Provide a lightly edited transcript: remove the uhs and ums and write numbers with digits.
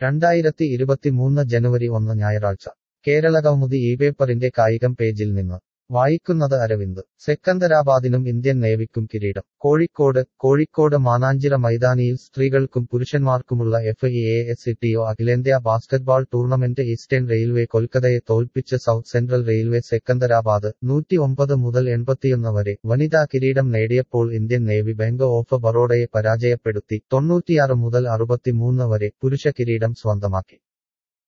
2023 ജനുവരി 1 ഞായറാഴ്ച കേരളകൗമുദി ഈ പേപ്പറിന്റെ കായികം പേജിൽ നിന്ന് വായിക്കുന്നത് അരവിന്ദ്. സെക്കന്ദരാബാദിനും ഇന്ത്യൻ നേവിക്കും കിരീടം. കോഴിക്കോട് മാനാഞ്ചിറ മൈതാനിയിൽ സ്ത്രീകൾക്കും പുരുഷന്മാർക്കുമുള്ള FIASCTO അഖിലേന്ത്യാ ബാസ്കറ്റ്ബാൾ ടൂർണമെന്റ് ഈസ്റ്റേൺ റെയിൽവേ കൊൽക്കത്തയെ തോൽപ്പിച്ച് സൗത്ത് സെൻട്രൽ റെയിൽവേ സെക്കന്ദരാബാദ് 109 മുതൽ 81 വരെ വനിതാ കിരീടം നേടിയപ്പോൾ ഇന്ത്യൻ നേവി ബാങ്ക് ഓഫ് ബറോഡയെ പരാജയപ്പെടുത്തി 96 മുതൽ 63 വരെ പുരുഷ കിരീടം സ്വന്തമാക്കി.